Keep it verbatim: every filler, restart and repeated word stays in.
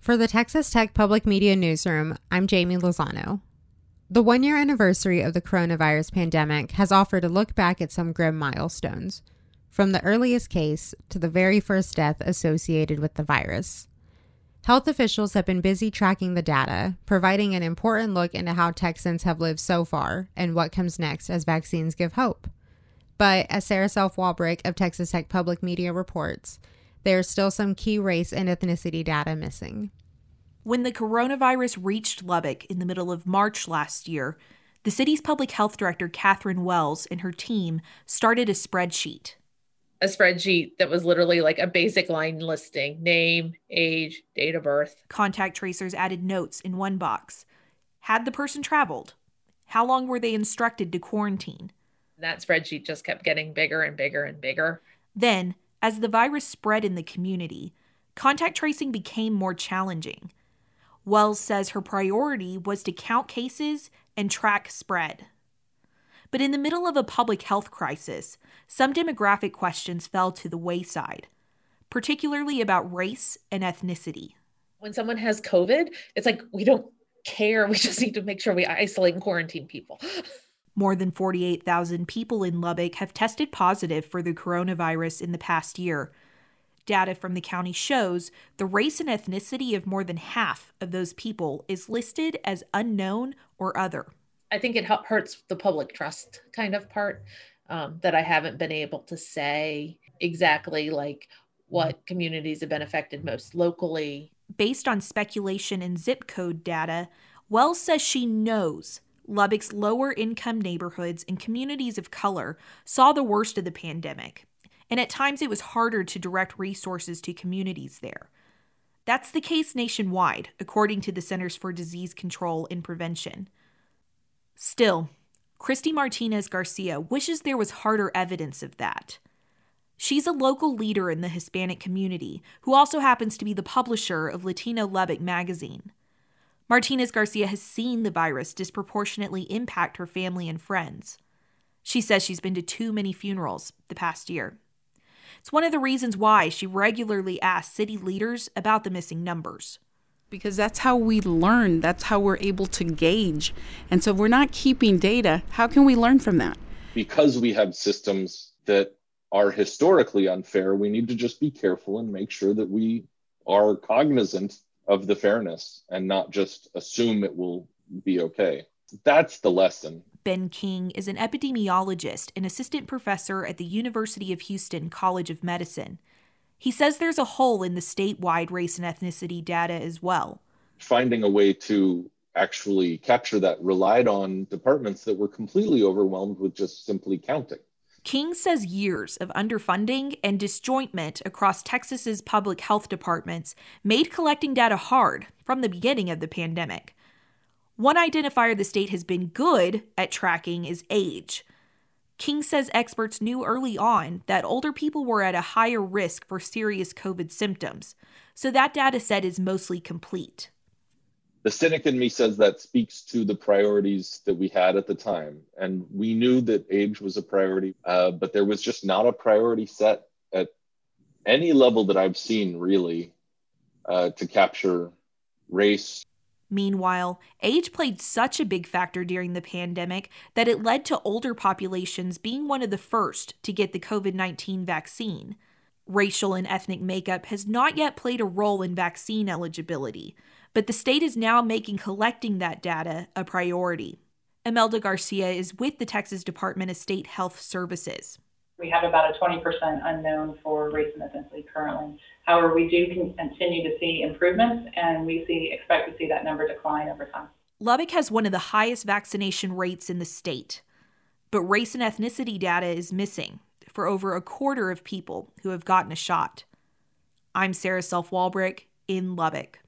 For the Texas Tech Public Media Newsroom, I'm Jamie Lozano. The one-year anniversary of the coronavirus pandemic has offered a look back at some grim milestones, from the earliest case to the very first death associated with the virus. Health officials have been busy tracking the data, providing an important look into how Texans have lived so far and what comes next as vaccines give hope. But as Sarah Self-Walbrick of Texas Tech Public Media reports, there are still some key race and ethnicity data missing. When the coronavirus reached Lubbock in the middle of March last year, the city's public health director, Catherine Wells, and her team started a spreadsheet. A spreadsheet that was literally like a basic line listing: name, age, date of birth. Contact tracers added notes in one box. Had the person traveled? How long were they instructed to quarantine? That spreadsheet just kept getting bigger and bigger and bigger. Then, as the virus spread in the community, contact tracing became more challenging. Wells says her priority was to count cases and track spread. But in the middle of a public health crisis, some demographic questions fell to the wayside, particularly about race and ethnicity. When someone has COVID, it's like, we don't care. We just need to make sure we isolate and quarantine people. More than forty-eight thousand people in Lubbock have tested positive for the coronavirus in the past year. Data from the county shows the race and ethnicity of more than half of those people is listed as unknown or other. I think it hurts the public trust kind of part, um, that I haven't been able to say exactly like what communities have been affected most locally. Based on speculation and zip code data, Wells says she knows Lubbock's lower income neighborhoods and communities of color saw the worst of the pandemic, and at times it was harder to direct resources to communities there. That's the case nationwide, according to the Centers for Disease Control and Prevention. Still, Christy Martinez Garcia wishes there was harder evidence of that. She's a local leader in the Hispanic community who also happens to be the publisher of Latino Lubbock magazine. Martinez Garcia has seen the virus disproportionately impact her family and friends. She says she's been to too many funerals the past year. It's one of the reasons why she regularly asks city leaders about the missing numbers. Because that's how we learn. That's how we're able to gauge. And so if we're not keeping data, how can we learn from that? Because we have systems that are historically unfair, we need to just be careful and make sure that we are cognizant of the fairness and not just assume it will be okay. That's the lesson. Ben King is an epidemiologist and assistant professor at the University of Houston College of Medicine. He says there's a hole in the statewide race and ethnicity data as well. Finding a way to actually capture that relied on departments that were completely overwhelmed with just simply counting. King says years of underfunding and disjointment across Texas's public health departments made collecting data hard from the beginning of the pandemic. One identifier the state has been good at tracking is age. King says experts knew early on that older people were at a higher risk for serious COVID symptoms, so that data set is mostly complete. The cynic in me says that speaks to the priorities that we had at the time. And we knew that age was a priority, uh, but there was just not a priority set at any level that I've seen, really, uh, to capture race. Meanwhile, age played such a big factor during the pandemic that it led to older populations being one of the first to get the COVID nineteen vaccine. Racial and ethnic makeup has not yet played a role in vaccine eligibility, but the state is now making collecting that data a priority. Imelda Garcia is with the Texas Department of State Health Services. We have about a twenty percent unknown for race and ethnicity currently. However, we do continue to see improvements, and we see expect to see that number decline over time. Lubbock has one of the highest vaccination rates in the state, but race and ethnicity data is missing for over a quarter of people who have gotten a shot. I'm Sarah Self-Walbrick in Lubbock.